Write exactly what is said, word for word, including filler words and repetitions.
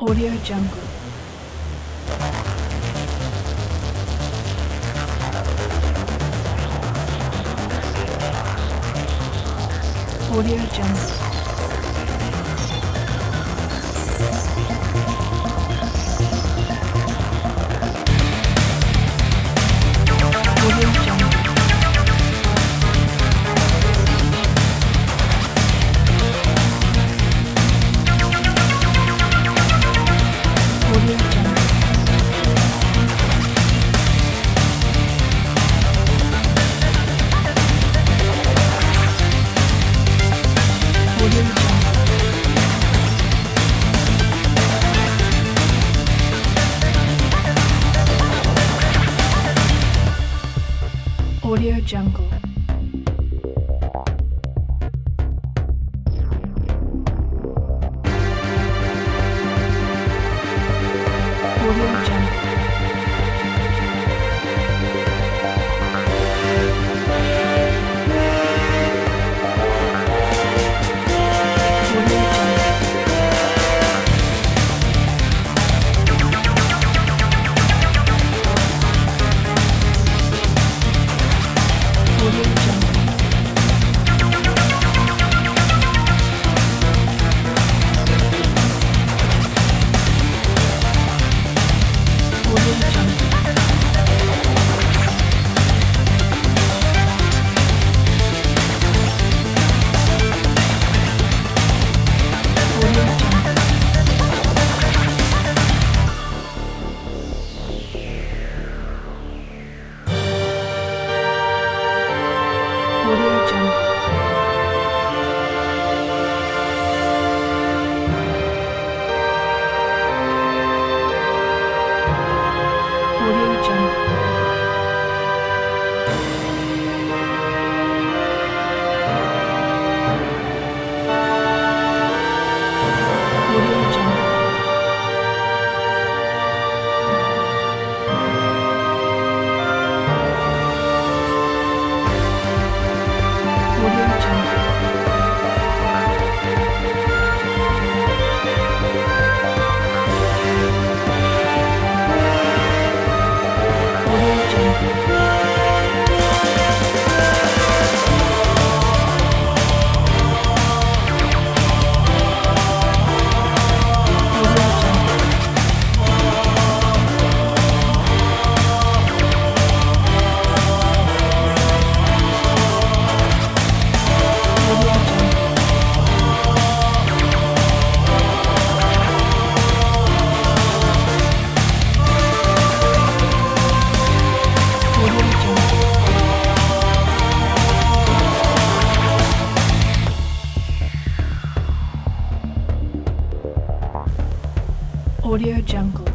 Audio Jungle. Audio Jungle. Audio Jungle. Audio Jungle. Audio Jungle. Audio Jungle. Audio Jungle. Audio Jungle. Audio Jungle. Audio Jungle. Audio Jungle. Audio Jungle. Audio Jungle. Audio Jungle. Audio Jungle. Audio Jungle. Audio Jungle. Audio Jungle. Audio Jungle.